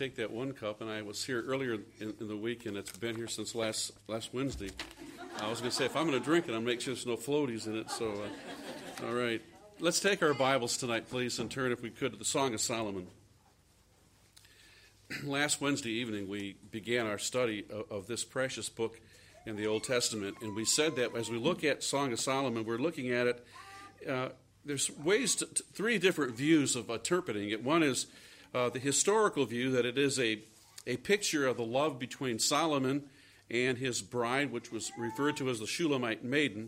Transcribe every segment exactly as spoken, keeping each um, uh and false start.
take that one cup, and I was here earlier in, in the week, and it's been here since last last Wednesday. I was going to say, if I'm going to drink it, I'll make sure there's no floaties in it. So, uh, all right. Let's take our Bibles tonight, please, and turn, if we could, to the Song of Solomon. Last Wednesday evening, we began our study of, of this precious book in the Old Testament, and we said that as we look at Song of Solomon, we're looking at it, uh, there's ways, to, to, three different views of interpreting it. One is uh, the historical view, that it is a, a picture of the love between Solomon and his bride, which was referred to as the Shulamite maiden.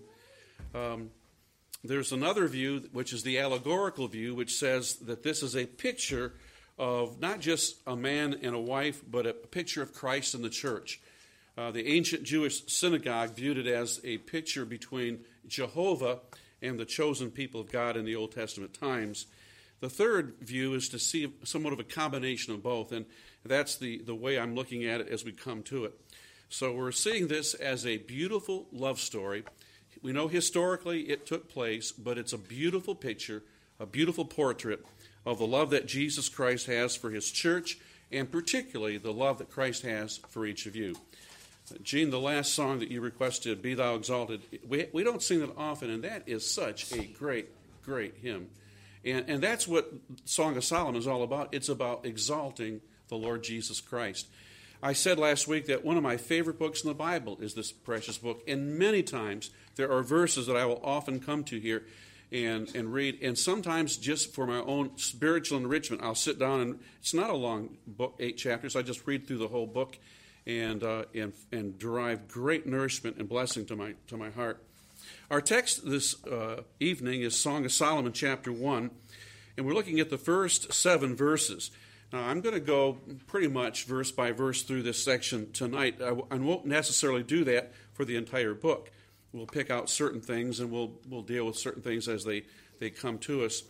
Um, there's another view, which is the allegorical view, which says that this is a picture of not just a man and a wife, but a picture of Christ and the church. Uh, the ancient Jewish synagogue viewed it as a picture between Jehovah and the chosen people of God in the Old Testament times. The third view is to see somewhat of a combination of both, and that's the, the way I'm looking at it as we come to it. So we're seeing this as a beautiful love story. We know historically it took place, but it's a beautiful picture, a beautiful portrait of the love that Jesus Christ has for his church, and particularly the love that Christ has for each of you. Gene, the last song that you requested, Be Thou Exalted, we, we don't sing that often, and that is such a great, great hymn. And, and that's what Song of Solomon is all about. It's about exalting the Lord Jesus Christ. I said last week that one of my favorite books in the Bible is this precious book, and many times there are verses that I will often come to here and, and read, and sometimes just for my own spiritual enrichment, I'll sit down, and it's not a long book, eight chapters, I just read through the whole book, and uh, and and derive great nourishment and blessing to my to my heart. Our text this uh, evening is Song of Solomon, chapter one, and we're looking at the first seven verses. Now, I'm going to go pretty much verse by verse through this section tonight. I, w- I won't necessarily do that for the entire book. We'll pick out certain things, and we'll we'll deal with certain things as they, they come to us.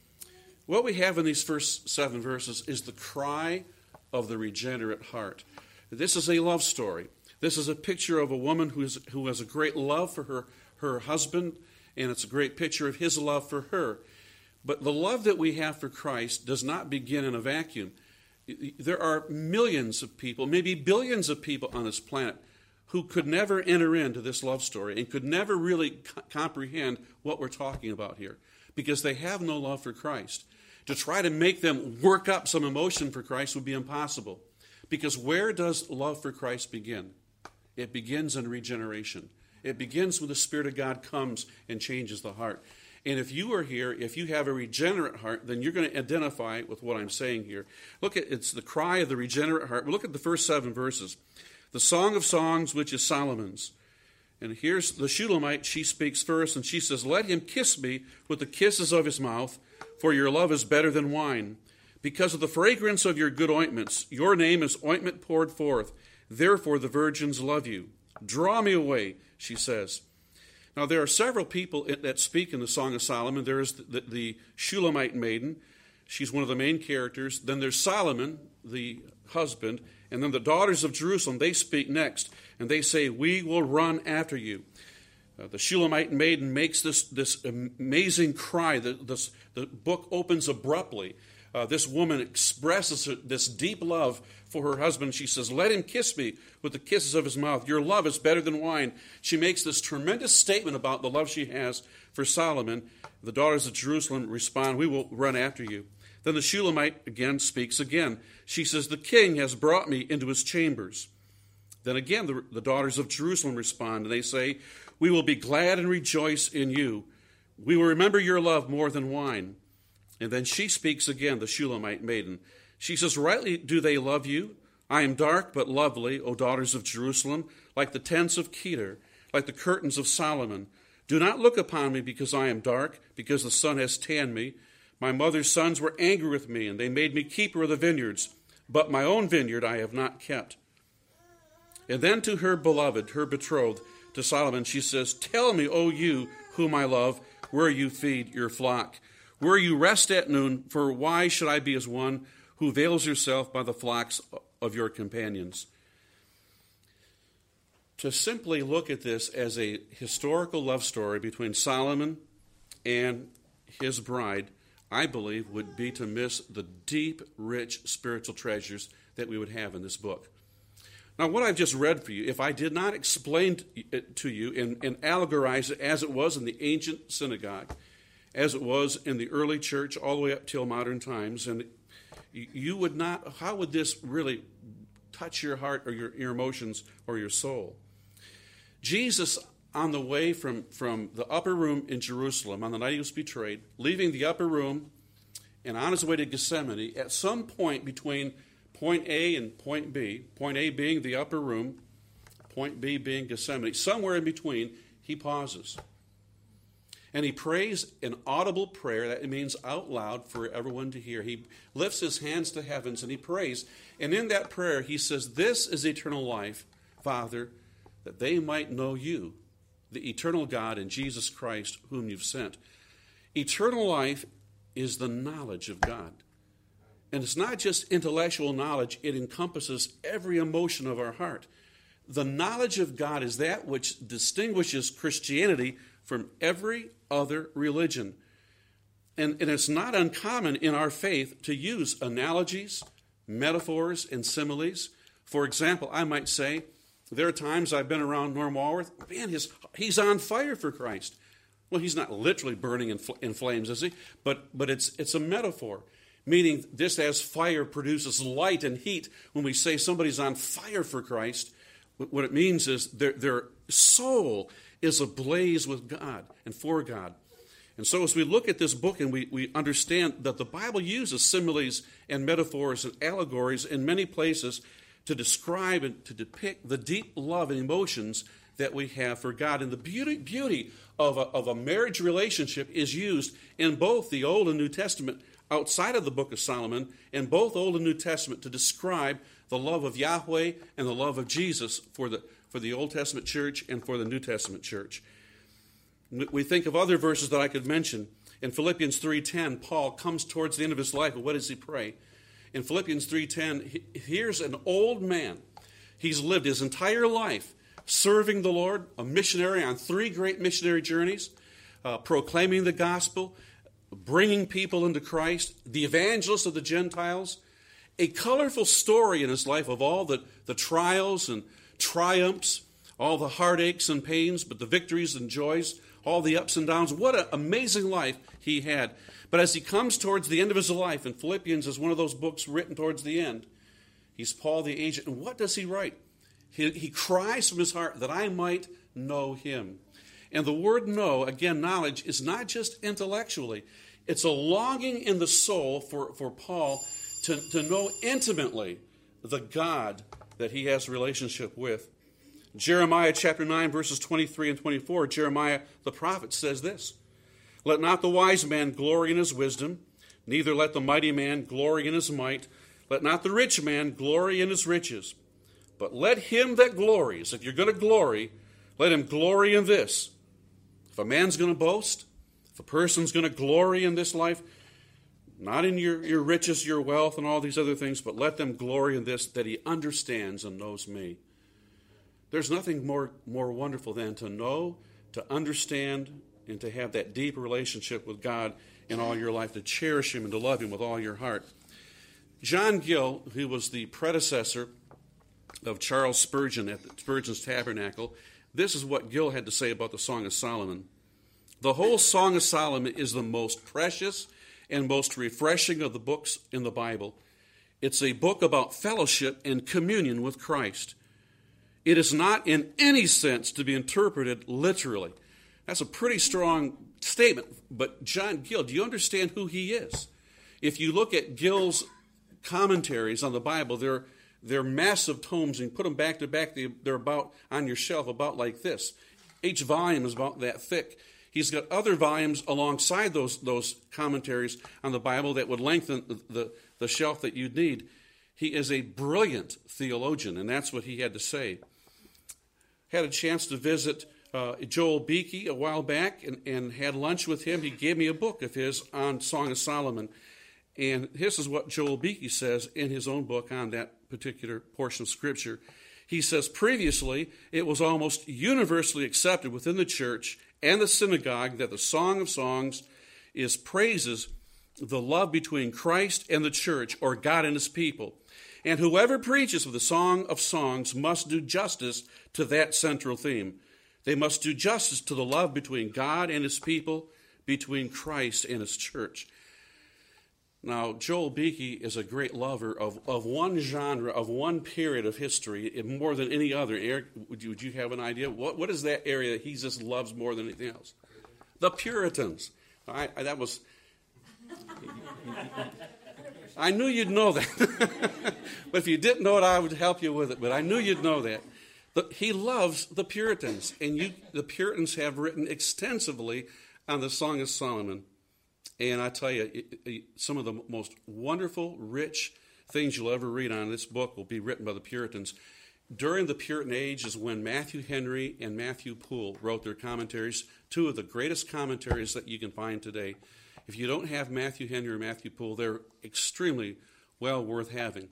What we have in these first seven verses is the cry of the regenerate heart. This is a love story. This is a picture of a woman who, is, who has a great love for her, her husband, and it's a great picture of his love for her. But the love that we have for Christ does not begin in a vacuum. There are millions of people, maybe billions of people on this planet who could never enter into this love story and could never really co- comprehend what we're talking about here because they have no love for Christ. To try to make them work up some emotion for Christ would be impossible. Because where does love for Christ begin? It begins in regeneration. It begins when the Spirit of God comes and changes the heart. And if you are here, if you have a regenerate heart, then you're going to identify with what I'm saying here. Look at, it's the cry of the regenerate heart. Look at the first seven verses. The Song of Songs, which is Solomon's. And here's the Shulamite. She speaks first, and she says, Let him kiss me with the kisses of his mouth, for your love is better than wine. Because of the fragrance of your good ointments, your name is ointment poured forth. Therefore the virgins love you. Draw me away, she says. Now there are several people that speak in the Song of Solomon. There is the, the Shulamite maiden. She's one of the main characters. Then there's Solomon, the husband. And then the daughters of Jerusalem, they speak next. And they say, We will run after you. Uh, the Shulamite maiden makes this, this amazing cry. The, this, the book opens abruptly. Uh, this woman expresses this deep love for her husband. She says, Let him kiss me with the kisses of his mouth. Your love is better than wine. She makes this tremendous statement about the love she has for Solomon. The daughters of Jerusalem respond, We will run after you. Then the Shulamite again speaks again. She says, The king has brought me into his chambers. Then again the, the daughters of Jerusalem respond, and they say, We will be glad and rejoice in you. We will remember your love more than wine. And then she speaks again, the Shulamite maiden. She says, Rightly do they love you. I am dark but lovely, O daughters of Jerusalem, like the tents of Kedar, like the curtains of Solomon. Do not look upon me because I am dark, because the sun has tanned me. My mother's sons were angry with me, and they made me keeper of the vineyards. But my own vineyard I have not kept. And then to her beloved, her betrothed, to Solomon, she says, Tell me, O you whom I love, where you feed your flock. Where you rest at noon, for why should I be as one who veils herself by the flocks of your companions? To simply look at this as a historical love story between Solomon and his bride, I believe, would be to miss the deep, rich spiritual treasures that we would have in this book. Now, what I've just read for you, if I did not explain it to you and, and allegorize it as it was in the ancient synagogue, as it was in the early church all the way up till modern times, and you would not, how would this really touch your heart or your, your emotions or your soul? Jesus, on the way from, from the upper room in Jerusalem, on the night he was betrayed, leaving the upper room and on his way to Gethsemane, at some point between point A and point B, point A being the upper room, point B being Gethsemane, somewhere in between, he pauses. And he prays an audible prayer, that means out loud for everyone to hear. He lifts his hands to heavens and he prays. And in that prayer he says, "This is eternal life, Father, that they might know you, the eternal God, and Jesus Christ, whom you've sent." Eternal life is the knowledge of God. And it's not just intellectual knowledge, it encompasses every emotion of our heart. The knowledge of God is that which distinguishes Christianity from every other religion. And, and it's not uncommon in our faith to use analogies, metaphors, and similes. For example, I might say, there are times I've been around Norm Walworth, man, his, he's on fire for Christ. Well, he's not literally burning in, fl- in flames, is he? But, but it's, it's a metaphor, meaning just as fire produces light and heat, when we say somebody's on fire for Christ, what it means is their, their soul is ablaze with God and for God. And so as we look at this book and we, we understand that the Bible uses similes and metaphors and allegories in many places to describe and to depict the deep love and emotions that we have for God. And the beauty, beauty of, a, of a marriage relationship is used in both the Old and New Testament, outside of the book of Solomon, in both Old and New Testament, to describe the love of Yahweh and the love of Jesus for the, for the Old Testament church and for the New Testament church. We think of other verses that I could mention. In Philippians three ten, Paul comes towards the end of his life, and what does he pray? In Philippians three ten, here's an old man. He's lived his entire life serving the Lord, a missionary on three great missionary journeys, uh, proclaiming the gospel, bringing people into Christ, the evangelist of the Gentiles. A colorful story in his life of all the, the trials and triumphs, all the heartaches and pains, but the victories and joys, all the ups and downs. What an amazing life he had. But as he comes towards the end of his life, and Philippians is one of those books written towards the end, he's Paul the agent. And what does he write? He, he cries from his heart that I might know him. And the word know, again, knowledge, is not just intellectually. It's a longing in the soul for, for Paul to, to know intimately the God that he has a relationship with. Jeremiah chapter nine, verses twenty-three and twenty-four, Jeremiah the prophet says this: "Let not the wise man glory in his wisdom, neither let the mighty man glory in his might. Let not the rich man glory in his riches. But let him that glories," if you're going to glory, let him glory in this. If a man's going to boast, if a person's going to glory in this life, not in your, your riches, your wealth, and all these other things, but let them glory in this, that he understands and knows me. There's nothing more, more wonderful than to know, to understand, and to have that deep relationship with God in all your life, to cherish him and to love him with all your heart. John Gill, who was the predecessor of Charles Spurgeon at the Spurgeon's Tabernacle, this is what Gill had to say about the Song of Solomon. "The whole Song of Solomon is the most precious and most refreshing of the books in the Bible. It's a book about fellowship and communion with Christ. It is not in any sense to be interpreted literally." That's a pretty strong statement, but John Gill, do you understand who he is? If you look at Gill's commentaries on the Bible, they're, they're massive tomes, and you put them back to back, they're about on your shelf, about like this. Each volume is about that thick. He's got other volumes alongside those, those commentaries on the Bible that would lengthen the, the, the shelf that you'd need. He is a brilliant theologian, and that's what he had to say. Had a chance to visit uh, Joel Beeke a while back and, and had lunch with him. He gave me a book of his on Song of Solomon. And this is what Joel Beeke says in his own book on that particular portion of Scripture. He says, "Previously, it was almost universally accepted within the church and the synagogue that the Song of Songs is praises the love between Christ and the church, or God and his people. And whoever preaches of the Song of Songs must do justice to that central theme. They must do justice to the love between God and his people, between Christ and his church. Now, Joel Beeke is a great lover of, of one genre, of one period of history, more than any other. Eric, would you, would you have an idea? What, what is that area that he just loves more than anything else? The Puritans. I, I, that was... I knew you'd know that. But if you didn't know it, I would help you with it. But I knew you'd know that. But he loves the Puritans. And you, the Puritans have written extensively on the Song of Solomon. And I tell you, it, it, some of the most wonderful, rich things you'll ever read on this book will be written by the Puritans. During the Puritan age is when Matthew Henry and Matthew Poole wrote their commentaries, two of the greatest commentaries that you can find today. If you don't have Matthew Henry or Matthew Poole, they're extremely well worth having.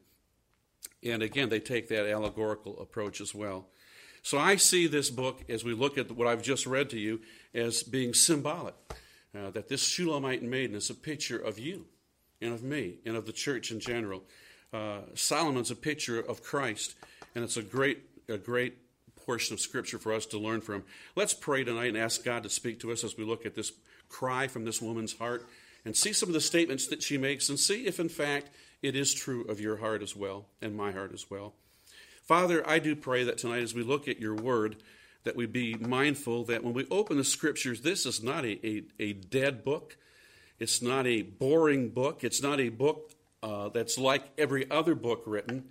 And again, they take that allegorical approach as well. So I see this book, as we look at what I've just read to you, as being symbolic. Uh, that this Shulamite maiden is a picture of you and of me and of the church in general. Uh, Solomon's a picture of Christ, and it's a great, a great portion of Scripture for us to learn from. Let's pray tonight and ask God to speak to us as we look at this cry from this woman's heart and see some of the statements that she makes and see if, in fact, it is true of your heart as well and my heart as well. Father, I do pray that tonight as we look at your word, that we be mindful that when we open the Scriptures, this is not a, a, a dead book. It's not a boring book. It's not a book uh, that's like every other book written.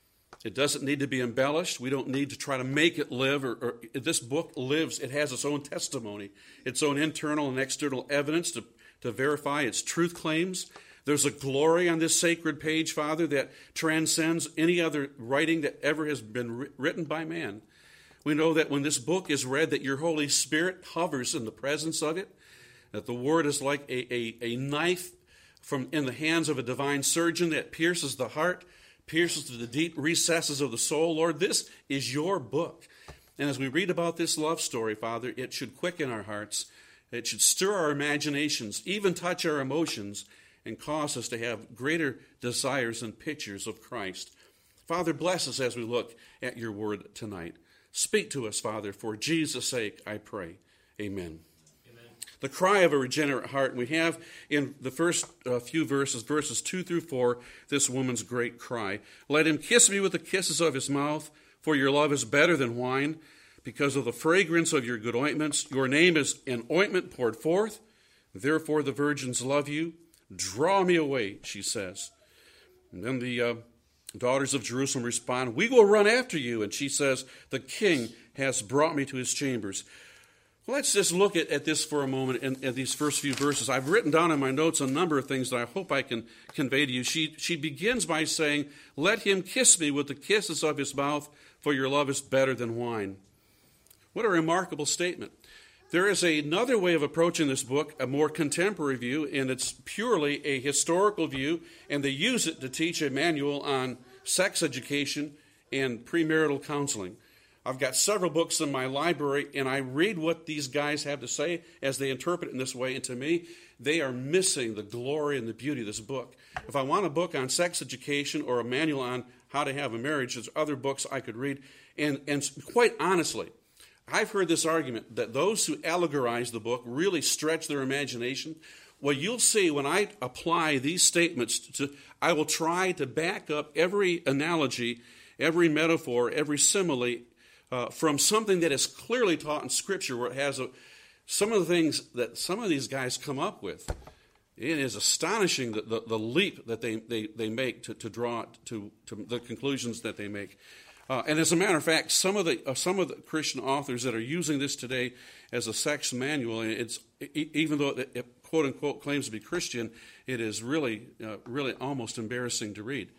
It doesn't need to be embellished. We don't need to try to make it live. Or, or this book lives. It has its own testimony, its own internal and external evidence to, to verify its truth claims. There's a glory on this sacred page, Father, that transcends any other writing that ever has been ri- written by man. We know that when this book is read, that your Holy Spirit hovers in the presence of it, that the Word is like a, a, a knife from in the hands of a divine surgeon that pierces the heart, pierces to the deep recesses of the soul. Lord, this is your book. And as we read about this love story, Father, it should quicken our hearts. It should stir our imaginations, even touch our emotions, and cause us to have greater desires and pictures of Christ. Father, bless us as we look at your word tonight. Speak to us, Father, for Jesus' sake, I pray. Amen. Amen. The cry of a regenerate heart. We have in the first uh, few verses, verses two through four, this woman's great cry. Let him kiss me with the kisses of his mouth, for your love is better than wine. Because of the fragrance of your good ointments, your name is an ointment poured forth. Therefore the virgins love you. Draw me away, she says. And then the uh, daughters of Jerusalem respond, we will run after you. And she says, the king has brought me to his chambers. Well, let's just look at, at this for a moment in, in these first few verses. I've written down in my notes a number of things that I hope I can convey to you. She, she begins by saying, let him kiss me with the kisses of his mouth, for your love is better than wine. What a remarkable statement. There is another way of approaching this book, a more contemporary view, and it's purely a historical view, and they use it to teach a manual on sex education and premarital counseling. I've got several books in my library, and I read what these guys have to say as they interpret it in this way, and to me, they are missing the glory and the beauty of this book. If I want a book on sex education or a manual on how to have a marriage, there's other books I could read, and, and quite honestly, I've heard this argument that those who allegorize the book really stretch their imagination. Well, you'll see when I apply these statements, to, I will try to back up every analogy, every metaphor, every simile uh, from something that is clearly taught in Scripture, where it has a, some of the things that some of these guys come up with. It is astonishing the, the, the leap that they, they, they make to, to draw to, to the conclusions that they make. Uh, and as a matter of fact, some of the uh, some of the Christian authors that are using this today as a sex manual, and it's even though it, it quote unquote claims to be Christian, it is really uh, really almost embarrassing to read.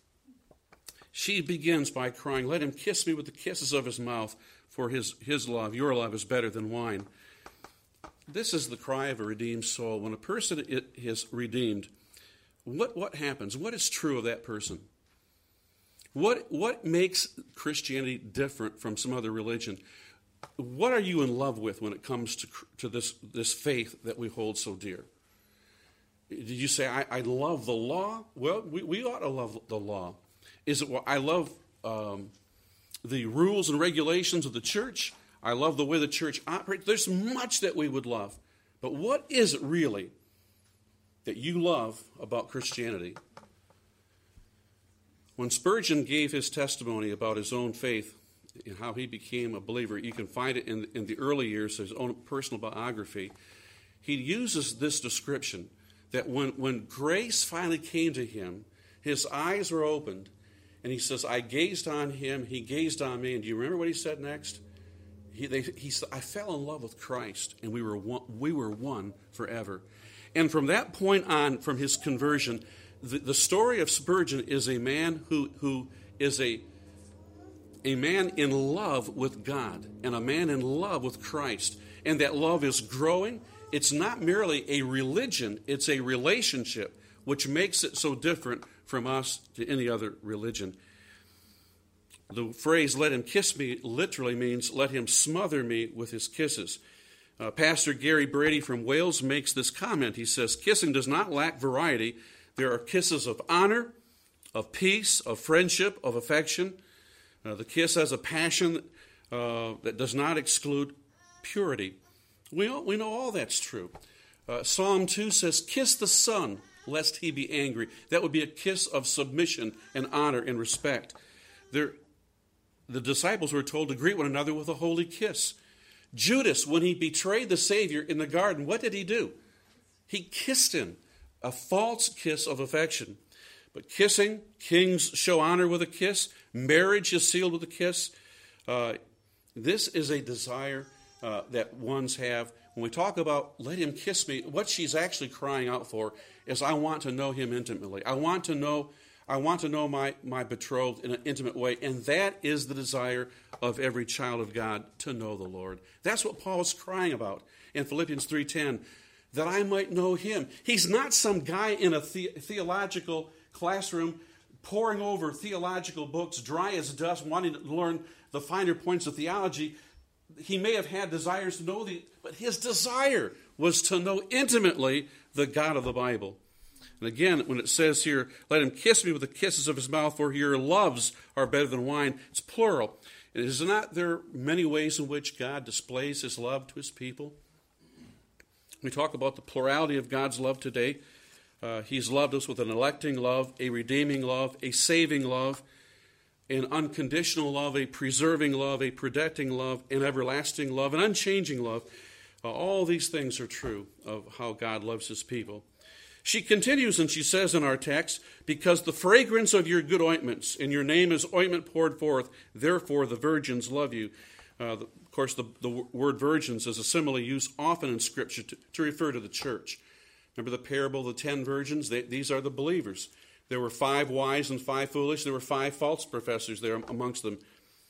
She begins by crying, "Let him kiss me with the kisses of his mouth, for his his love, your love, is better than wine." This is the cry of a redeemed soul. When a person is redeemed, what what happens? What is true of that person? What what makes Christianity different from some other religion? What are you in love with when it comes to to this, this faith that we hold so dear? Did you say, I, I love the law? Well, we, we ought to love the law. Is it, well, I love um, the rules and regulations of the church. I love the way the church operates. There's much that we would love. But what is it really that you love about Christianity? When Spurgeon gave his testimony about his own faith and how he became a believer, you can find it in, in the early years, his own personal biography. He uses this description that when, when grace finally came to him, his eyes were opened, and he says, I gazed on him, he gazed on me, and do you remember what he said next? He, they, he said, I fell in love with Christ, and we were one, we were one forever. And from that point on, from his conversion, the, the story of Spurgeon is a man who, who is a, a man in love with God, and a man in love with Christ. And that love is growing. It's not merely a religion, it's a relationship, which makes it so different from us to any other religion. The phrase, let him kiss me, literally means let him smother me with his kisses. Uh, Pastor Gary Brady from Wales makes this comment. He says, kissing does not lack variety. There are kisses of honor, of peace, of friendship, of affection. Uh, the kiss has a passion uh, that does not exclude purity. We all, we know all that's true. Uh, Psalm two says, kiss the Son, lest he be angry. That would be a kiss of submission and honor and respect. There, the disciples were told to greet one another with a holy kiss. Judas, when he betrayed the Savior in the garden, what did he do? He kissed him, a false kiss of affection. But kissing, kings show honor with a kiss. Marriage is sealed with a kiss. Uh, this is a desire uh, that ones have. When we talk about let him kiss me, what she's actually crying out for is I want to know him intimately. I want to know I want to know my, my betrothed in an intimate way. And that is the desire of every child of God, to know the Lord. That's what Paul is crying about in Philippians three ten, that I might know him. He's not some guy in a the- theological classroom poring over theological books, dry as dust, wanting to learn the finer points of theology. He may have had desires to know the, but his desire was to know intimately the God of the Bible. And again, when it says here, let him kiss me with the kisses of his mouth, for your loves are better than wine, it's plural. And is not there many ways in which God displays his love to his people? We talk about the plurality of God's love today. Uh, he's loved us with an electing love, a redeeming love, a saving love, an unconditional love, a preserving love, a protecting love, an everlasting love, an unchanging love. Uh, all these things are true of how God loves his people. She continues and she says in our text, because the fragrance of your good ointments, and your name is ointment poured forth, therefore the virgins love you. Uh, the, of course, the, the word virgins is a simile used often in Scripture to, to refer to the church. Remember the parable of the ten virgins? They, these are the believers. There were five wise and five foolish. There were five false professors there amongst them.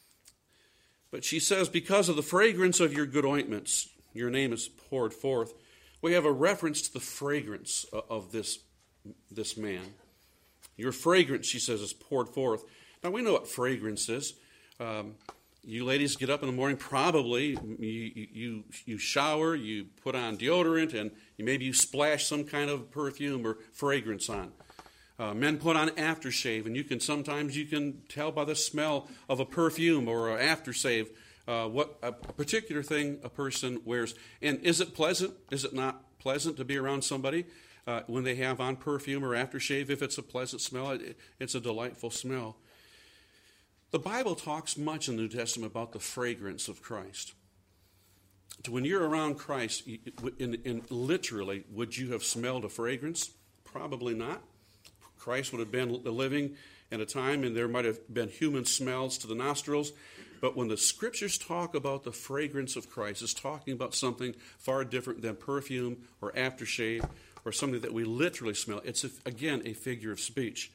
But she says, because of the fragrance of your good ointments, your name is poured forth. We have a reference to the fragrance of this, this man. Your fragrance, she says, is poured forth. Now, we know what fragrance is. Um, you ladies get up in the morning, probably you, you, you shower, you put on deodorant, and you, maybe you splash some kind of perfume or fragrance on. Uh, men put on aftershave, and you can sometimes you can tell by the smell of a perfume or an aftershave uh, what a, a particular thing a person wears. And is it pleasant? Is it not pleasant to be around somebody uh, when they have on perfume or aftershave? If it's a pleasant smell, it, it's a delightful smell. The Bible talks much in the New Testament about the fragrance of Christ. When you're around Christ, in, in literally, would you have smelled a fragrance? Probably not. Christ would have been living at a time, and there might have been human smells to the nostrils. But when the Scriptures talk about the fragrance of Christ, it's talking about something far different than perfume or aftershave or something that we literally smell. It's, a, again, a figure of speech.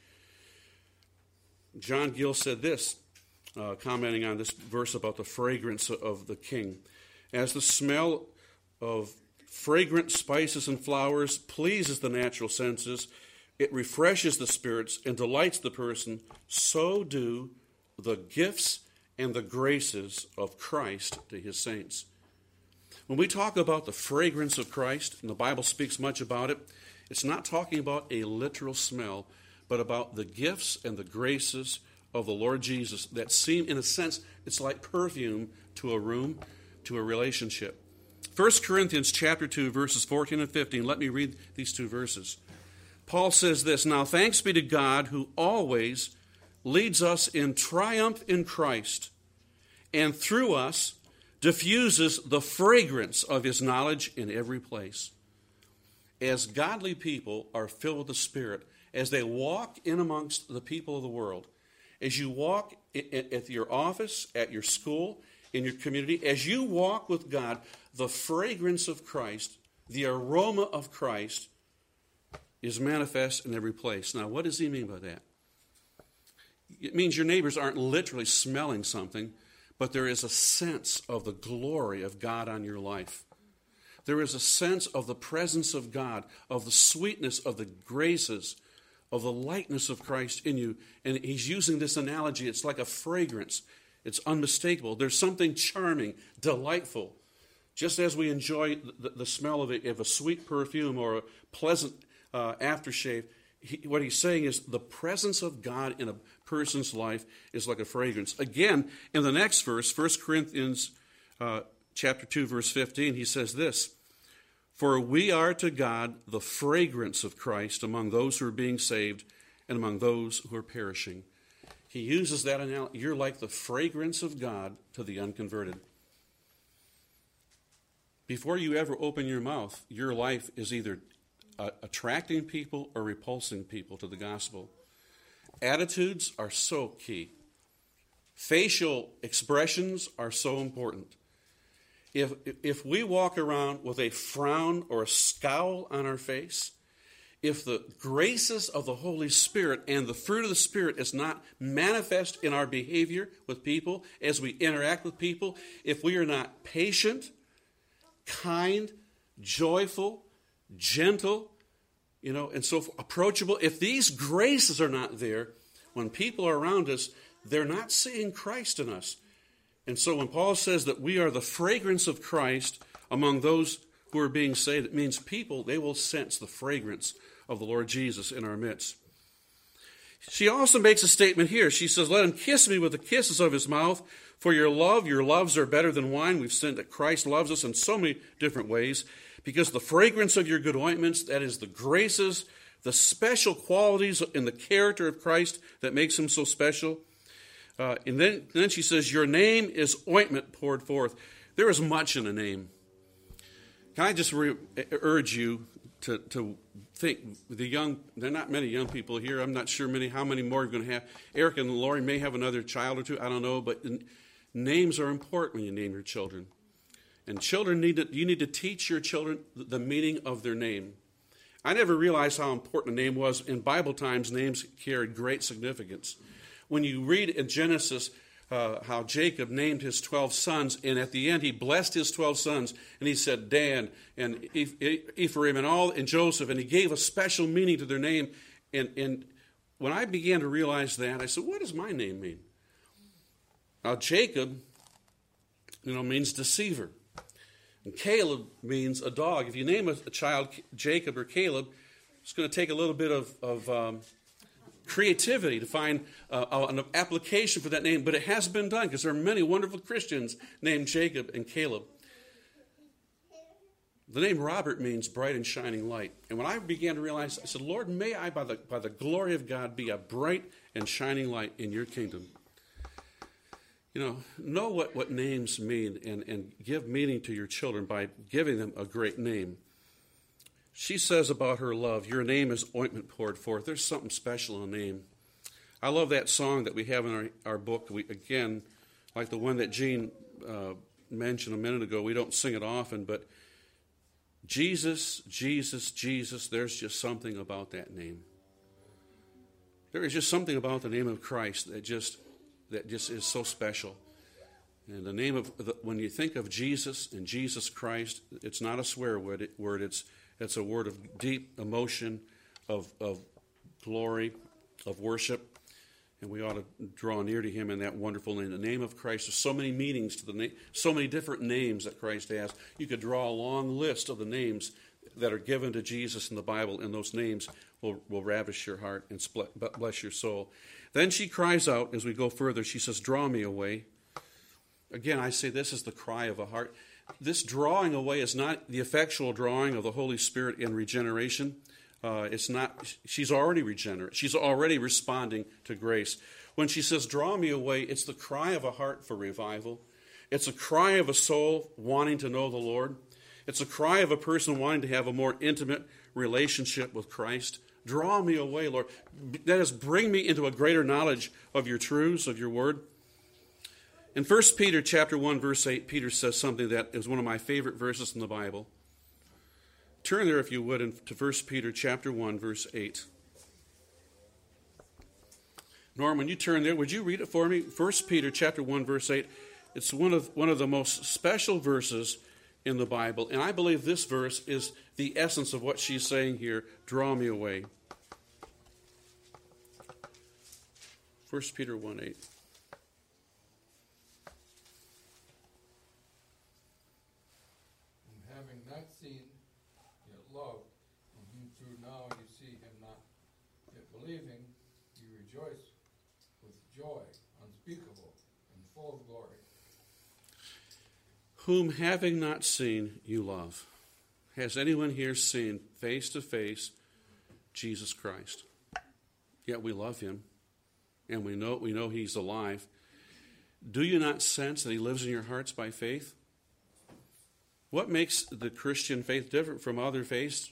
John Gill said this, uh, commenting on this verse about the fragrance of the King. As the smell of fragrant spices and flowers pleases the natural senses, it refreshes the spirits and delights the person, so do the gifts and the graces of Christ to his saints. When we talk about the fragrance of Christ, and the Bible speaks much about it, it's not talking about a literal smell, but about the gifts and the graces of the Lord Jesus that seem, in a sense, it's like perfume to a room, to a relationship. First Corinthians chapter two, verses fourteen and fifteen. Let me read these two verses. Paul says this, "Now thanks be to God who always leads us in triumph in Christ, and through us diffuses the fragrance of his knowledge in every place." As godly people are filled with the Spirit, as they walk in amongst the people of the world, as you walk at your office, at your school, in your community, as you walk with God, the fragrance of Christ, the aroma of Christ is manifest in every place. Now, what does he mean by that? It means your neighbors aren't literally smelling something, but there is a sense of the glory of God on your life. There is a sense of the presence of God, of the sweetness of the graces, of the likeness of Christ in you. And he's using this analogy. It's like a fragrance. It's unmistakable. There's something charming, delightful. Just as we enjoy the, the smell of a, of a sweet perfume or a pleasant uh, aftershave, he, what he's saying is the presence of God in a person's life is like a fragrance. Again, in the next verse, First Corinthians uh, chapter two, verse fifteen, he says this, "For we are to God the fragrance of Christ among those who are being saved and among those who are perishing." He uses that analogy. You're like the fragrance of God to the unconverted. Before you ever open your mouth, your life is either uh, attracting people or repulsing people to the gospel. Attitudes are so key. Facial expressions are so important. If, if we walk around with a frown or a scowl on our face, if the graces of the Holy Spirit and the fruit of the Spirit is not manifest in our behavior with people, as we interact with people, if we are not patient, kind, joyful, gentle, you know, and so forth, approachable, if these graces are not there, when people are around us, they're not seeing Christ in us. And so when Paul says that we are the fragrance of Christ among those who are being saved, it means people, they will sense the fragrance of the Lord Jesus in our midst. She also makes a statement here. She says, "Let him kiss me with the kisses of his mouth, for your love, your loves are better than wine." We've seen that Christ loves us in so many different ways, because the fragrance of your good ointments, that is the graces, the special qualities in the character of Christ that makes him so special. Uh, and then, then she says, "Your name is ointment poured forth." There is much in a name. Can I just re- urge you to, to think, the young, there are not many young people here. I'm not sure many how many more are going to have. Eric and Lori may have another child or two. I don't know, but names are important when you name your children. And children need to, you need to teach your children the meaning of their name. I never realized how important a name was. In Bible times, names carried great significance. When you read in Genesis uh, how Jacob named his twelve sons, and at the end he blessed his twelve sons, and he said Dan and Ephraim and all and Joseph, and he gave a special meaning to their name. And, and when I began to realize that, I said, what does my name mean? Now Jacob, you know, means deceiver. And Caleb means a dog. If you name a, a child Jacob or Caleb, it's going to take a little bit of, of um, creativity to find uh, an application for that name. But it has been done, because there are many wonderful Christians named Jacob and Caleb. The name Robert means bright and shining light. And when I began to realize, I said, Lord, may I, by the, by the glory of God, be a bright and shining light in your kingdom. You know, know what, what names mean, and, and give meaning to your children by giving them a great name. She says about her love, your name is ointment poured forth. There's something special in a name. I love that song that we have in our, our book. We, again, like the one that Jean uh, mentioned a minute ago, we don't sing it often, but Jesus, Jesus, Jesus, there's just something about that name. There is just something about the name of Christ that just that just is so special. And the name of, the, when you think of Jesus and Jesus Christ, it's not a swear word, word it's it's a word of deep emotion, of, of glory, of worship. And we ought to draw near to him in that wonderful name. The name of Christ, there's so many meanings to the name, so many different names that Christ has. You could draw a long list of the names that are given to Jesus in the Bible, and those names will, will ravish your heart and bless your soul. Then she cries out as we go further. She says, draw me away. Again, I say this is the cry of a heart. This drawing away is not the effectual drawing of the Holy Spirit in regeneration. Uh, it's not, she's already regenerate. She's already responding to grace. When she says, draw me away, it's the cry of a heart for revival. It's a cry of a soul wanting to know the Lord. It's a cry of a person wanting to have a more intimate relationship with Christ. Draw me away, Lord. That is, bring me into a greater knowledge of your truths, of your word. In First Peter chapter one, verse eight, Peter says something that is one of my favorite verses in the Bible. Turn there, if you would, to First Peter chapter one, verse eight. Norm, when you turn there, would you read it for me? First Peter chapter one, verse eight. It's one of one of the most special verses in the Bible, and I believe this verse is the essence of what she's saying here. Draw me away. First Peter one eight. And having not seen, yet loved, and whom through now you see him not, yet believing, you rejoice with joy unspeakable and full of glory. Whom having not seen, you love. Has anyone here seen face to face Jesus Christ? Yet we love him, and we know we know he's alive. Do you not sense that he lives in your hearts by faith? What makes the Christian faith different from other faiths?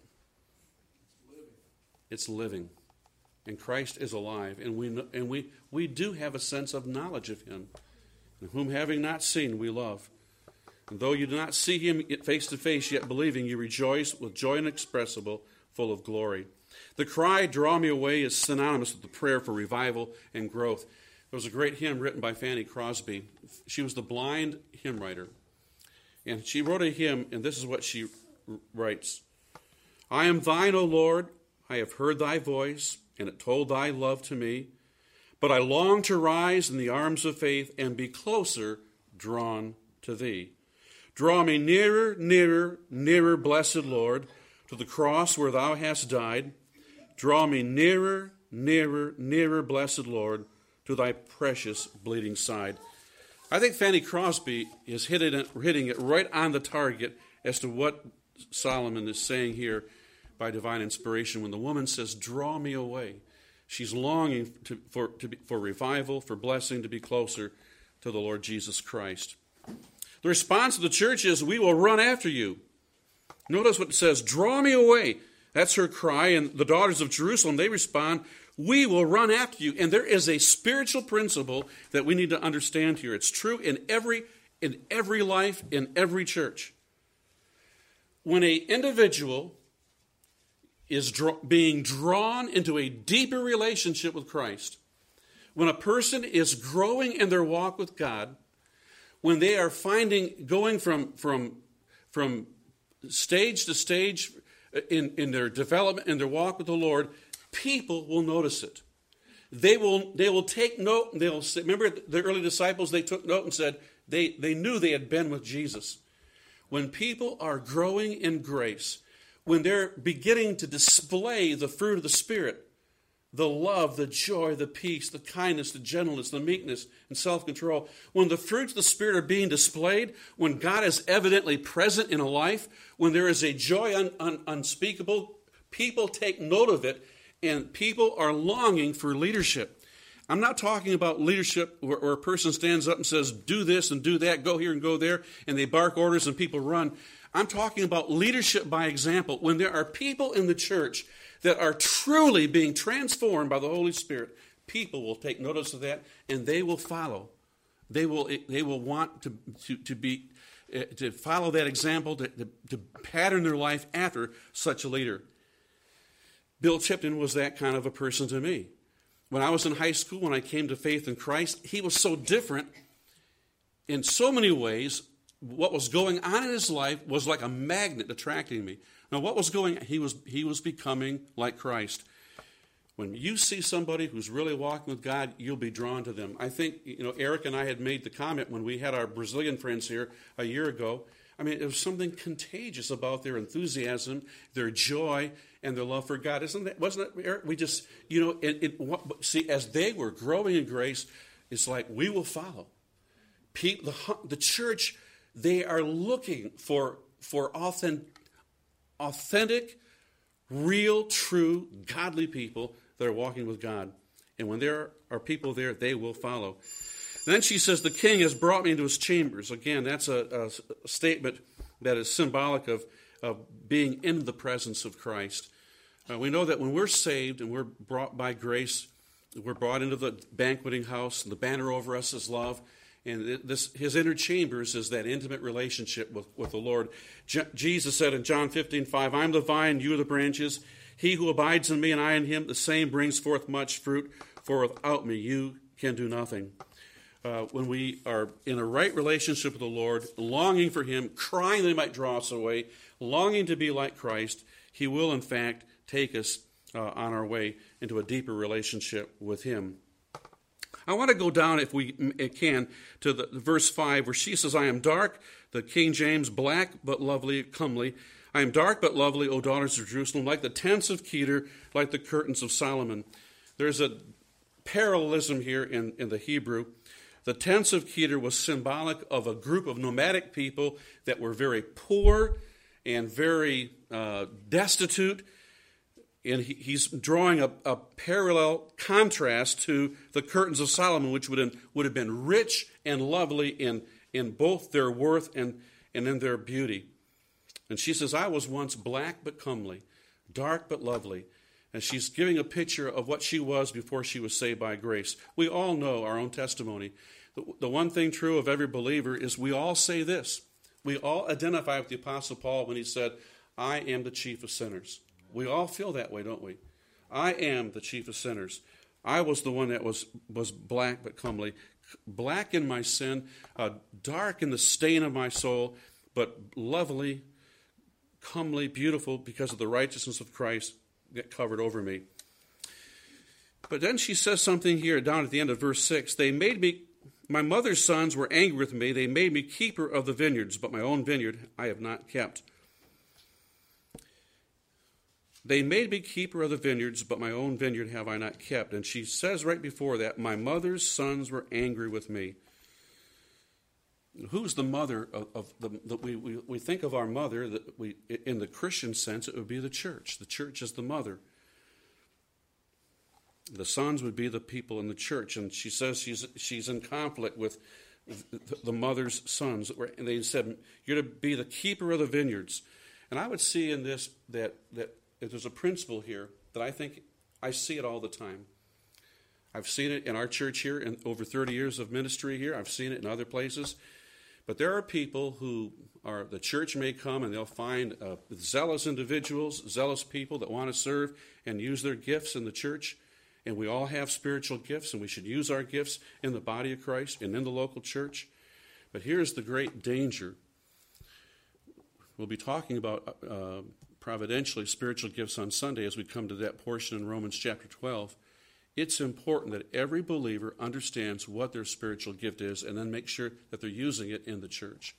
Living. It's living. And Christ is alive, and we know, and we we do have a sense of knowledge of him. And whom having not seen, we love. And though you do not see him face to face, yet believing, you rejoice with joy inexpressible, full of glory. The cry, draw me away, is synonymous with the prayer for revival and growth. There was a great hymn written by Fanny Crosby. She was the blind hymn writer. And she wrote a hymn, and this is what she writes. I am thine, O Lord, I have heard thy voice, and it told thy love to me. But I long to rise in the arms of faith and be closer drawn to thee. Draw me nearer, nearer, nearer, blessed Lord, to the cross where thou hast died. Draw me nearer, nearer, nearer, blessed Lord, to thy precious bleeding side. I think Fanny Crosby is hitting it, hitting it right on the target as to what Solomon is saying here by divine inspiration. When the woman says, draw me away, she's longing to, for, to be, for revival, for blessing, to be closer to the Lord Jesus Christ. The response of the church is, we will run after you. Notice what it says, draw me away. That's her cry. And the daughters of Jerusalem, they respond, we will run after you. And there is a spiritual principle that we need to understand here. It's true in every, in every life, in every church. When an individual is draw, being drawn into a deeper relationship with Christ, when a person is growing in their walk with God, when they are finding, going from, from, from stage to stage in, in their development, in their walk with the Lord, people will notice it. They will, they will take note, and they'll say, remember the early disciples, they took note and said, they, they knew they had been with Jesus. When people are growing in grace, when they're beginning to display the fruit of the Spirit, the love, the joy, the peace, the kindness, the gentleness, the meekness, and self-control. When the fruits of the Spirit are being displayed, when God is evidently present in a life, when there is a joy un, un, unspeakable, people take note of it, and people are longing for leadership. I'm not talking about leadership where, where a person stands up and says, do this and do that, go here and go there, and they bark orders and people run. I'm talking about leadership by example. When there are people in the church that are truly being transformed by the Holy Spirit, people will take notice of that and they will follow. They will they will want to to, to be uh, to follow that example, to, to, to pattern their life after such a leader. Bill Tipton was that kind of a person to me. When I was in high school, when I came to faith in Christ, he was so different in so many ways. What was going on in his life was like a magnet attracting me. Now, what was going on? He was, he was becoming like Christ. When you see somebody who's really walking with God, you'll be drawn to them. I think, you know, Eric and I had made the comment when we had our Brazilian friends here a year ago. I mean, it was something contagious about their enthusiasm, their joy, and their love for God. Isn't that, wasn't that, Eric? We just, you know, it, it, see, as they were growing in grace, it's like, we will follow. People, the, the church, they are looking for, for authentic, authentic, real, true, godly people that are walking with God. And when there are people there, they will follow. Then she says, the king has brought me into his chambers. Again, that's a, a statement that is symbolic of, of being in the presence of Christ. Uh, we know that when we're saved and we're brought by grace, we're brought into the banqueting house, and the banner over us is love. And this, his inner chambers is that intimate relationship with, with the Lord. Je- Jesus said in John fifteen five, I'm the vine, you are the branches. He who abides in me and I in him, the same brings forth much fruit, for without me you can do nothing. Uh, when we are in a right relationship with the Lord, longing for him, crying that he might draw us away, longing to be like Christ, he will in fact take us uh, on our way into a deeper relationship with him. I want to go down, if we can, to the, the verse five, where she says, I am dark, the King James, black but lovely, comely. I am dark but lovely, O daughters of Jerusalem, like the tents of Kedar, like the curtains of Solomon. There's a parallelism here in, in the Hebrew. The tents of Kedar was symbolic of a group of nomadic people that were very poor and very uh, destitute. And he, he's drawing a, a parallel contrast to the curtains of Solomon, which would have, would have been rich and lovely in, in both their worth and, and in their beauty. And she says, I was once black but comely, dark but lovely. And she's giving a picture of what she was before she was saved by grace. We all know our own testimony. The, the one thing true of every believer is we all say this. We all identify with the Apostle Paul when he said, I am the chief of sinners. We all feel that way, don't we? I am the chief of sinners. I was the one that was, was black but comely, black in my sin, uh, dark in the stain of my soul, but lovely, comely, beautiful because of the righteousness of Christ that covered over me. But then she says something here down at the end of verse six. They made me, my mother's sons were angry with me. They made me keeper of the vineyards, but my own vineyard I have not kept. They made me keeper of the vineyards, but my own vineyard have I not kept. And she says right before that, my mother's sons were angry with me. Who's the mother of, of the, the we, we, we think of our mother, that we, in the Christian sense, it would be the church. The church is the mother. The sons would be the people in the church. And she says she's she's in conflict with the, the mother's sons. And they said, you're to be the keeper of the vineyards. And I would see in this that that there's a principle here that I think I see it all the time. I've seen it in our church here in over thirty years of ministry here. I've seen it in other places. But there are people who are, the church may come and they'll find uh, zealous individuals, zealous people that want to serve and use their gifts in the church. And we all have spiritual gifts, and we should use our gifts in the body of Christ and in the local church. But here's the great danger. We'll be talking about uh, providentially spiritual gifts on Sunday as we come to that portion in Romans chapter twelve. It's important that every believer understands what their spiritual gift is and then make sure that they're using it in the church.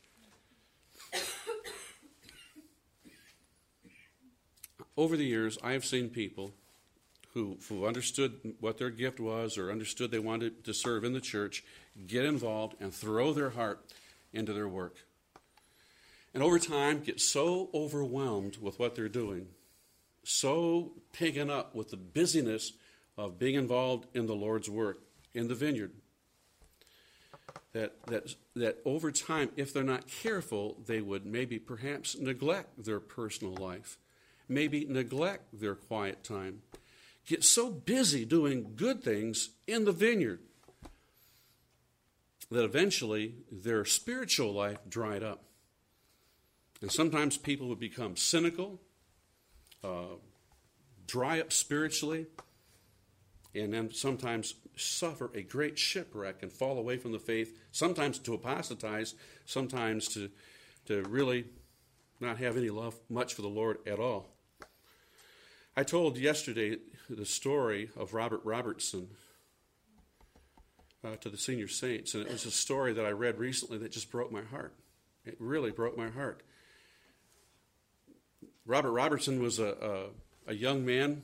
Over the years, I have seen people who, who understood what their gift was or understood they wanted to serve in the church get involved and throw their heart into their work. And over time, get so overwhelmed with what they're doing, so taken up with the busyness of being involved in the Lord's work in the vineyard, that that that over time, if they're not careful, they would maybe perhaps neglect their personal life, maybe neglect their quiet time, get so busy doing good things in the vineyard that eventually their spiritual life dried up. And sometimes people would become cynical, uh, dry up spiritually, and then sometimes suffer a great shipwreck and fall away from the faith, sometimes to apostatize, sometimes to, to really not have any love much for the Lord at all. I told yesterday the story of Robert Robertson uh, to the senior saints, and it was a story that I read recently that just broke my heart. It really broke my heart. Robert Robertson was a, a, a young man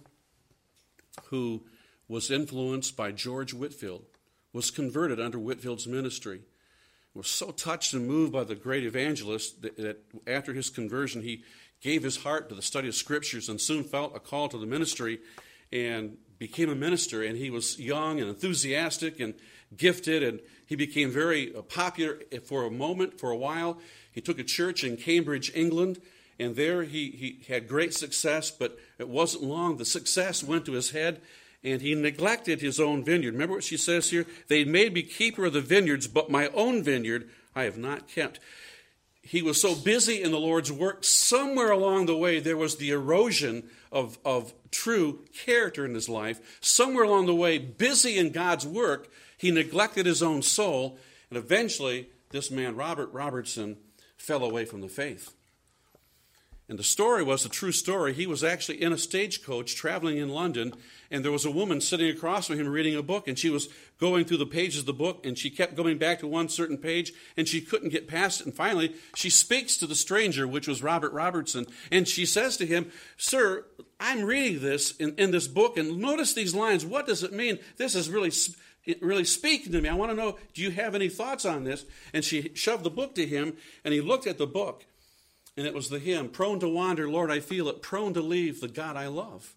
who was influenced by George Whitefield, was converted under Whitefield's ministry, was so touched and moved by the great evangelist that, that after his conversion he gave his heart to the study of Scriptures and soon felt a call to the ministry and became a minister. And he was young and enthusiastic and gifted, and he became very popular for a moment, for a while. He took a church in Cambridge, England, and there he, he had great success, but it wasn't long. The success went to his head, and he neglected his own vineyard. Remember what she says here? They made me keeper of the vineyards, but my own vineyard I have not kept. He was so busy in the Lord's work, somewhere along the way there was the erosion of, of true character in his life. Somewhere along the way, busy in God's work, he neglected his own soul, and eventually this man, Robert Robertson, fell away from the faith. And the story was a true story. He was actually in a stagecoach traveling in London, and there was a woman sitting across from him reading a book, and she was going through the pages of the book, and she kept going back to one certain page, and she couldn't get past it. And finally, she speaks to the stranger, which was Robert Robertson, and she says to him, "Sir, I'm reading this in, in this book, and notice these lines. What does it mean? This is really really speaking to me. I want to know, do you have any thoughts on this?" And she shoved the book to him, and he looked at the book. And it was the hymn, "Prone to wander, Lord, I feel it, prone to leave the God I love."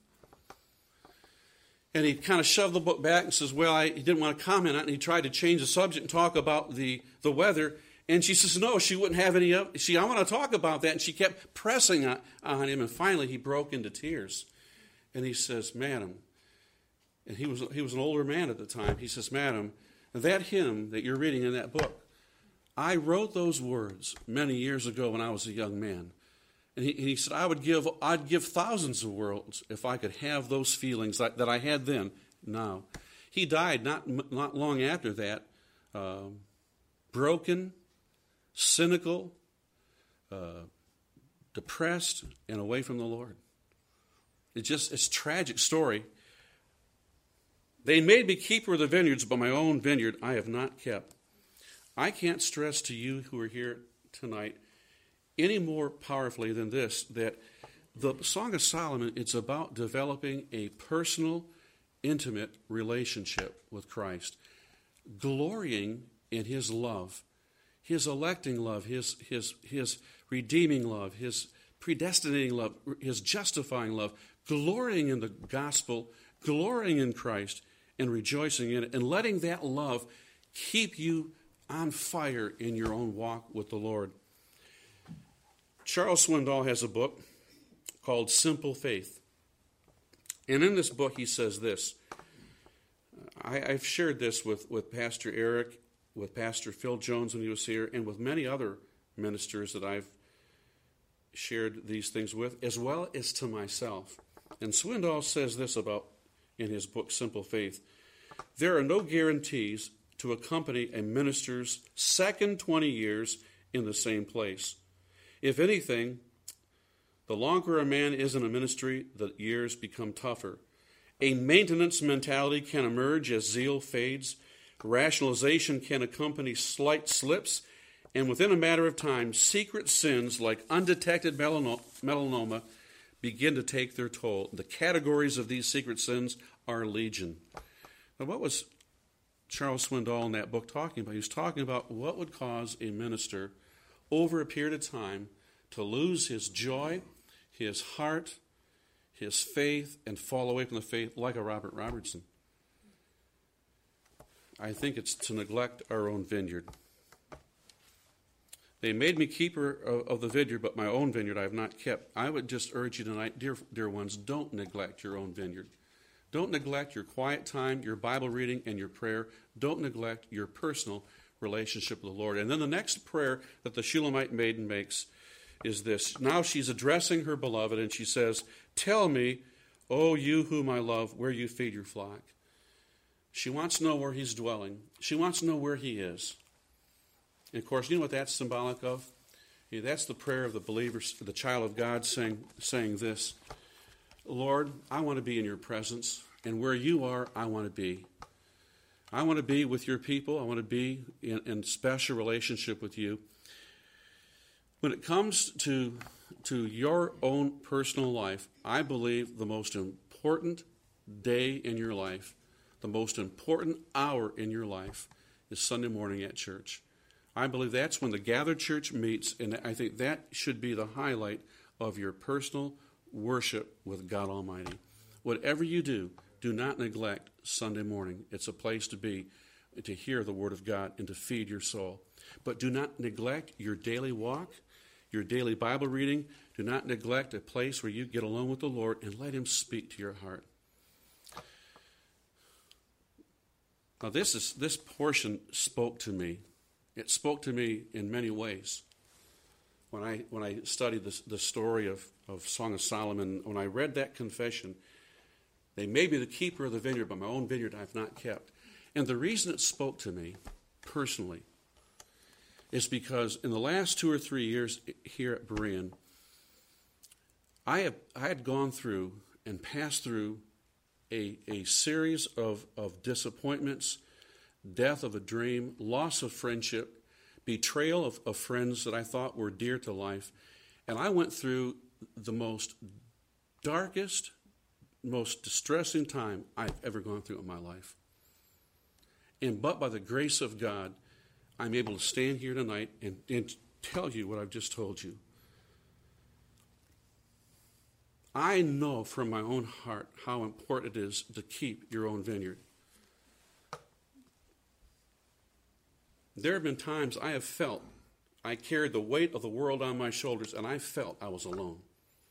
And he kind of shoved the book back and says, well, I, he didn't want to comment on it, and he tried to change the subject and talk about the, the weather. And she says, no, she wouldn't have any, she, I want to talk about that. And she kept pressing on, on him, and finally he broke into tears. And he says, "Madam," and he was, he was an older man at the time, he says, "Madam, that hymn that you're reading in that book, I wrote those words many years ago when I was a young man." And he, and he said, I would give, I'd give thousands of worlds if I could have those feelings that, that I had then, now. He died not, not long after that, um, broken, cynical, uh, depressed, and away from the Lord. It's just, it's a tragic story. They made me keeper of the vineyards, but my own vineyard I have not kept. I can't stress to you who are here tonight any more powerfully than this, that the Song of Solomon, it's about developing a personal, intimate relationship with Christ, glorying in his love, his electing love, his, his, his redeeming love, his predestinating love, his justifying love, glorying in the gospel, glorying in Christ, and rejoicing in it, and letting that love keep you on fire in your own walk with the Lord. Charles Swindoll has a book called Simple Faith. And in this book he says this. I, I've shared this with, with Pastor Eric, with Pastor Phil Jones when he was here, and with many other ministers that I've shared these things with, as well as to myself. And Swindoll says this about, in his book Simple Faith, "There are no guarantees to accompany a minister's second twenty years in the same place. If anything, the longer a man is in a ministry, the years become tougher. A maintenance mentality can emerge as zeal fades. Rationalization can accompany slight slips. And within a matter of time, secret sins like undetected melanoma begin to take their toll. The categories of these secret sins are legion." Now, what was Charles Swindoll in that book talking about? He was talking about what would cause a minister over a period of time to lose his joy, his heart, his faith, and fall away from the faith like a Robert Robertson. I think it's to neglect our own vineyard. They made me keeper of, of the vineyard, but my own vineyard I have not kept. I would just urge you tonight, dear, dear ones, don't neglect your own vineyard. Don't neglect your quiet time, your Bible reading, and your prayer. Don't neglect your personal relationship with the Lord. And then the next prayer that the Shulamite maiden makes is this. Now she's addressing her beloved, and she says, "Tell me, O you whom I love, where you feed your flock." She wants to know where he's dwelling. She wants to know where he is. And of course, you know what that's symbolic of? Yeah, that's the prayer of the believer, the child of God, saying, saying this: Lord, I want to be in your presence, and where you are, I want to be. I want to be with your people. I want to be in, in special relationship with you. When it comes to, to your own personal life, I believe the most important day in your life, the most important hour in your life is Sunday morning at church. I believe that's when the gathered church meets, and I think that should be the highlight of your personal worship with God Almighty. Whatever you do, do not neglect Sunday morning. It's a place to be, to hear the Word of God and to feed your soul. But do not neglect your daily walk, your daily Bible reading. Do not neglect a place where you get alone with the Lord and let Him speak to your heart. Now, this is this portion spoke to me. It spoke to me in many ways. When I when I studied this, the story of, of Song of Solomon, when I read that confession, they made me the keeper of the vineyard, but my own vineyard I have not kept. And the reason it spoke to me personally is because in the last two or three years here at Berean, I have I had gone through and passed through a, a series of, of disappointments, death of a dream, loss of friendship, betrayal of, of friends that I thought were dear to life. And I went through the most darkest, most distressing time I've ever gone through in my life. And but by the grace of God, I'm able to stand here tonight and, and tell you what I've just told you. I know from my own heart how important it is to keep your own vineyard. There have been times I have felt I carried the weight of the world on my shoulders, and I felt I was alone.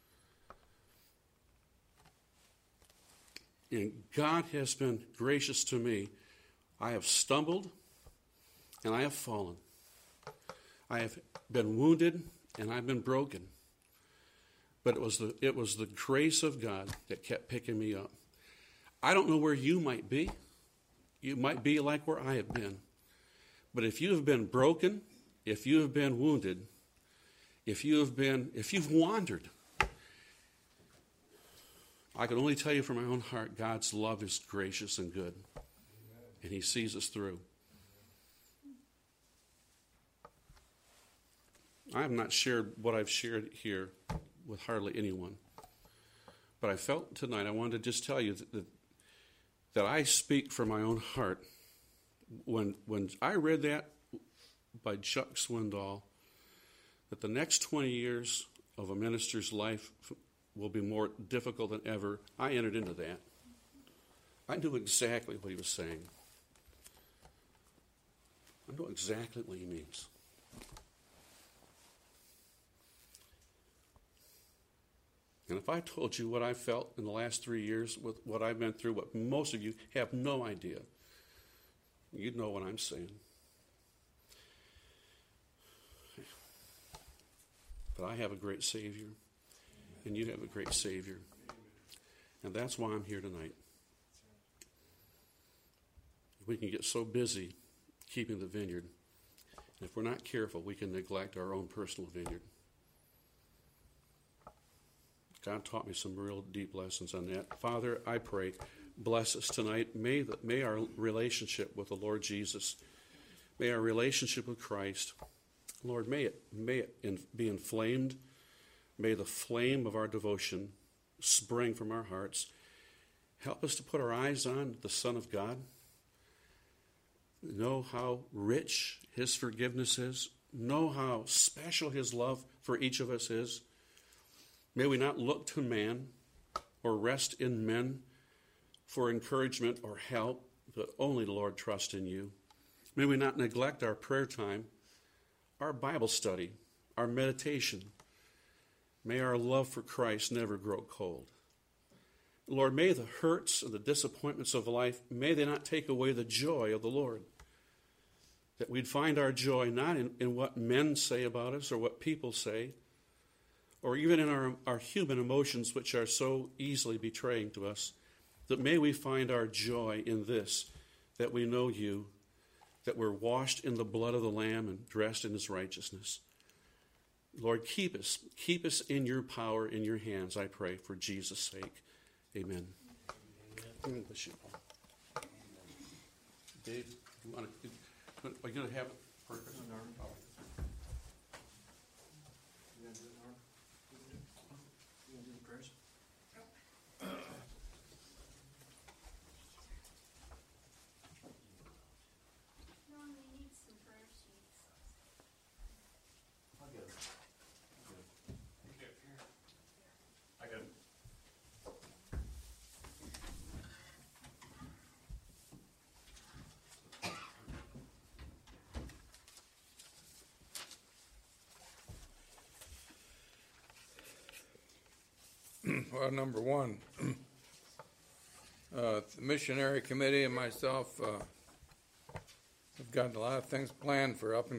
And God has been gracious to me. I have stumbled, and I have fallen. I have been wounded, and I've been broken. But it was the it was the grace of God that kept picking me up. I don't know where you might be. You might be like where I have been. But if you have been broken, if you have been wounded, if you have been, if you've wandered, I can only tell you from my own heart, God's love is gracious and good. And He sees us through. I have not shared what I've shared here with hardly anyone. But I felt tonight, I wanted to just tell you that, that, that I speak from my own heart. When when I read that by Chuck Swindoll, that the next twenty years of a minister's life will be more difficult than ever, I entered into that. I knew exactly what he was saying. I know exactly what he means. And if I told you what I felt in the last three years with what I've been through, what most of you have no idea, you'd know what I'm saying. But I have a great Savior, and you have a great Savior. And that's why I'm here tonight. We can get so busy keeping the vineyard, and if we're not careful, we can neglect our own personal vineyard. God taught me some real deep lessons on that. Father, I pray, bless us tonight. May, the, may our relationship with the Lord Jesus, may our relationship with Christ, Lord, may it, may it in, be inflamed. May the flame of our devotion spring from our hearts. Help us to put our eyes on the Son of God. Know how rich His forgiveness is. Know how special His love for each of us is. May we not look to man or rest in men for encouragement or help, but only, Lord, trust in you. May we not neglect our prayer time, our Bible study, our meditation. May our love for Christ never grow cold. Lord, may the hurts and the disappointments of life, may they not take away the joy of the Lord. That we'd find our joy not in, in what men say about us or what people say, or even in our, our human emotions, which are so easily betraying to us, that may we find our joy in this, that we know you, that we're washed in the blood of the Lamb and dressed in His righteousness. Lord, keep us. Keep us in your power, in your hands, I pray, for Jesus' sake. Amen. Amen. Dave, you want to, are you going to have it? Perfect. prayers? No, we need some prayer sheets. I'll get it. I'll get it. I got it. Well, number one, uh, the missionary committee and myself, uh, have got a lot of things planned for up and